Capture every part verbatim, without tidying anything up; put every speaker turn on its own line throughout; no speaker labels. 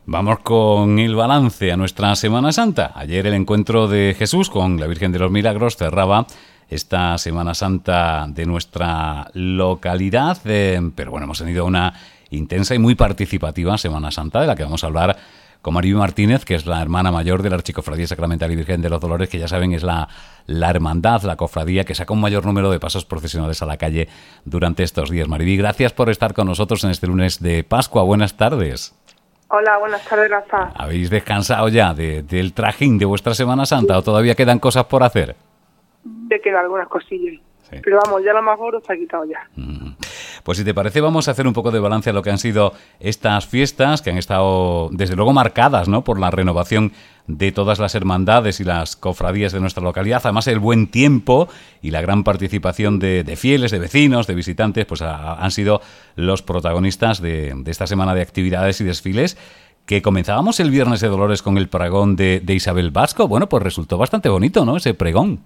Vamos con el balance a nuestra Semana Santa. Ayer el encuentro de Jesús con la Virgen de los Milagros cerraba esta Semana Santa de nuestra localidad, eh, pero bueno, hemos tenido una intensa y muy participativa Semana Santa de la que vamos a hablar con Mariby Martínez, que es la hermana mayor de la Archicofradía Sacramental y Virgen de los Dolores, que ya saben es la, la hermandad, la cofradía que saca un mayor número de pasos procesionales a la calle durante estos días. Mariby, gracias por estar con nosotros en este lunes de Pascua. Buenas tardes.
Hola, buenas tardes, Rafa.
¿Habéis descansado ya de, del trajín de vuestra Semana Santa o todavía quedan cosas por hacer?
Me quedan algunas cosillas, sí. Pero vamos, ya lo más gordo está quitado ya.
Mm. Pues si te parece vamos a hacer un poco de balance a lo que han sido estas fiestas, que han estado desde luego marcadas, ¿no?, por la renovación de todas las hermandades y las cofradías de nuestra localidad. Además el buen tiempo y la gran participación de, de fieles, de vecinos, de visitantes, pues a, han sido los protagonistas de, de esta semana de actividades y desfiles, que comenzábamos el Viernes de Dolores con el pregón de, de Isabel Vasco. Bueno, pues resultó bastante bonito, ¿no?, ese pregón.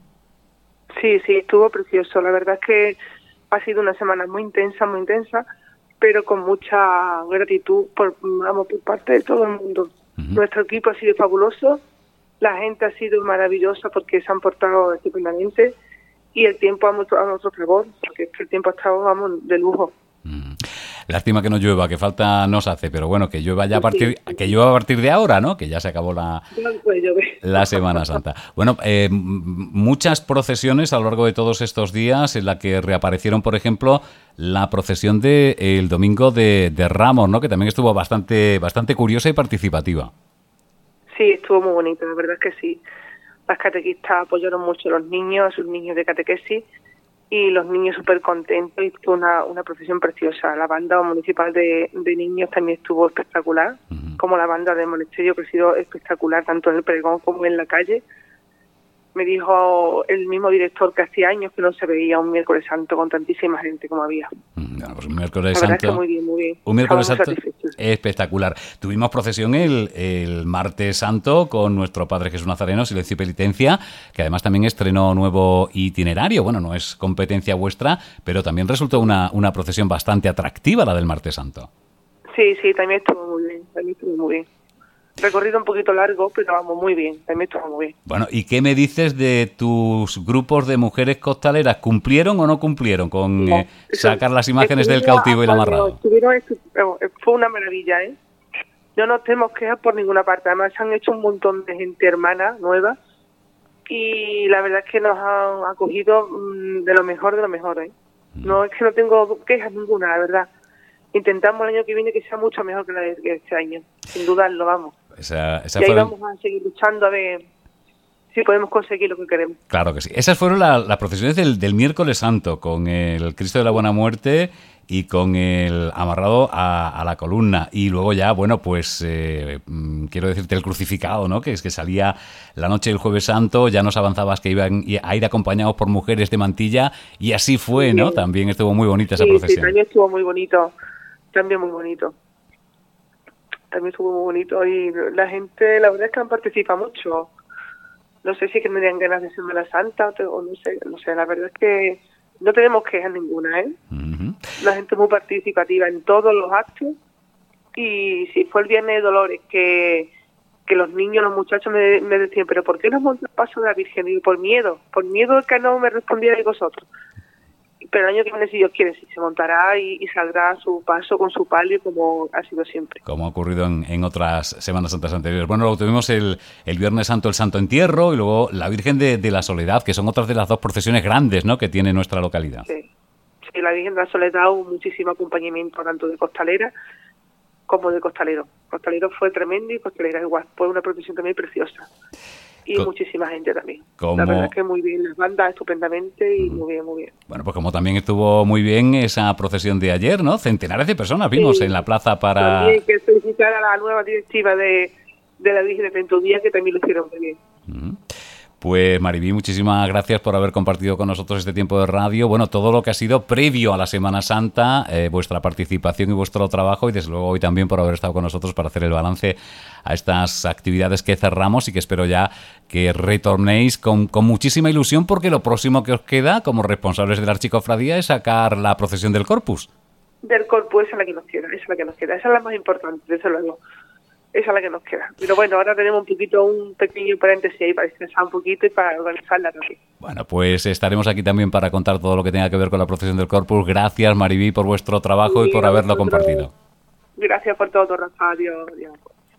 Sí, sí, estuvo precioso. La verdad es que ha sido una semana muy intensa, muy intensa, pero con mucha gratitud por, vamos, por parte de todo el mundo. Uh-huh. Nuestro equipo ha sido fabuloso, la gente ha sido maravillosa porque se han portado estupendamente y el tiempo a nuestro, a nuestro favor, porque el tiempo ha estado, vamos, de lujo.
Uh-huh. Lástima que no llueva, que falta nos hace, pero bueno, que llueva ya a partir, que llueva a partir de ahora, ¿no? Que ya se acabó la, la Semana Santa. Bueno, eh, muchas procesiones a lo largo de todos estos días, en la que reaparecieron, por ejemplo, la procesión de el domingo de, de Ramos, ¿no? Que también estuvo bastante, bastante curiosa y participativa.
Sí, estuvo muy bonita, la verdad es que sí. Las catequistas apoyaron mucho a los niños, a sus niños de catequesis, y los niños súper contentos, y fue una, una procesión preciosa. La banda municipal de, de niños también estuvo espectacular, uh-huh. como la banda del monasterio, que ha sido espectacular, tanto en el pregón como en la calle. Me dijo el mismo director que hacía años que no se veía un miércoles santo con tantísima gente como había.
Bueno, pues un miércoles
la verdad
santo.
Es que muy bien, muy bien.
Un miércoles santo espectacular. Tuvimos procesión el, el martes santo con nuestro Padre Jesús Nazareno, Silencio y Penitencia, que además también estrenó nuevo itinerario. Bueno, no es competencia vuestra, pero también resultó una, una procesión bastante atractiva la del martes santo.
Sí, sí, también estuvo muy bien, también estuvo muy bien. Recorrido un poquito largo, pero vamos, muy bien, también estuvo muy bien.
Bueno, ¿y qué me dices de tus grupos de mujeres costaleras? ¿Cumplieron o no cumplieron con no, eh, sacar las imágenes del cautivo y el amarrado?
Estuvieron, fue una maravilla, ¿eh? No nos tenemos quejas por ninguna parte. Además, se han hecho un montón de gente hermana nueva y la verdad es que nos han acogido de lo mejor de lo mejor, ¿eh? No es que no tengo quejas ninguna, la verdad. Intentamos el año que viene que sea mucho mejor que la de este año, sin dudarlo, vamos.
Esa, esa
y ahí
fueron...
vamos a seguir luchando a ver si podemos conseguir lo que queremos.
Claro que sí. Esas fueron las la procesiones del, del miércoles santo, con el Cristo de la Buena Muerte y con el amarrado a, a la columna. Y luego ya, bueno, pues eh, quiero decirte el crucificado, ¿no? Que es que salía la noche del Jueves Santo, ya nos avanzabas que iban a ir acompañados por mujeres de mantilla, y así fue, ¿no? Sí. También estuvo muy bonita esa
sí,
procesión.
Sí, también estuvo muy bonito. También muy bonito. También estuvo muy bonito y la gente, la verdad es que han participado mucho. No sé si que tendrían ganas de Semana Santa o no sé, no sé, la verdad es que no tenemos quejas ninguna, ¿eh? Uh-huh. La gente es muy participativa en todos los actos y si fue el Viernes de Dolores que, que los niños, los muchachos me, me decían, pero ¿por qué no montan el paso de la Virgen? Y por miedo, por miedo que no me respondierais vosotros. Pero el año que viene, si Dios quiere, sí, se montará y, y saldrá a su paso con su palio como ha sido siempre.
Como ha ocurrido en, en otras Semanas Santas anteriores. Bueno, luego tuvimos el, el Viernes Santo, el Santo Entierro, y luego la Virgen de, de la Soledad, que son otras de las dos procesiones grandes, ¿no?, que tiene nuestra localidad.
Sí, sí, la Virgen de la Soledad hubo muchísimo acompañamiento, tanto de costalera como de costalero. Costalero fue tremendo y costalera igual. Fue una procesión también preciosa. Y Co- muchísima gente también.
Como...
La verdad es que muy bien, las bandas estupendamente y mm. muy bien, muy bien.
Bueno, pues como también estuvo muy bien esa procesión de ayer, ¿no? Centenares de personas vimos sí. en la plaza para...
También hay que felicitar a la nueva directiva de, de la Virgen de Pentudía, que también lo hicieron muy bien.
Mm. Pues Mariby, muchísimas gracias por haber compartido con nosotros este tiempo de radio. Bueno, todo lo que ha sido previo a la Semana Santa, eh, vuestra participación y vuestro trabajo, y desde luego hoy también por haber estado con nosotros para hacer el balance a estas actividades que cerramos y que espero ya que retornéis con, con muchísima ilusión, porque lo próximo que os queda como responsables de la Archicofradía es sacar la procesión del Corpus.
Del Corpus, esa es la que nos queda, esa es la que nos queda, esa es la más importante, desde luego. esa es la que nos queda. Pero bueno, ahora tenemos un poquito, un pequeño paréntesis ahí para descansar un poquito y para organizarla también.
Bueno, pues estaremos aquí también para contar todo lo que tenga que ver con la procesión del Corpus. Gracias, Mariví, por vuestro trabajo y, y por haberlo compartido.
Gracias por todo, Rafa. Adiós. Adiós.